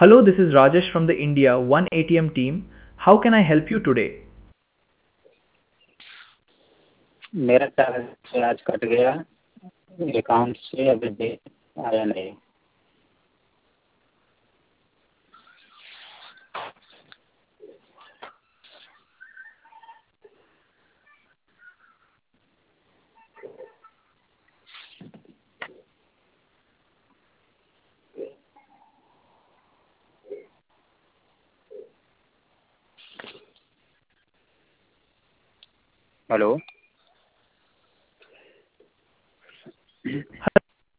Hello, this is Rajesh from the India One ATM team. How can I help you today? मेरा charge आज cut गया account से, अभी दे आया नहीं। हेलो।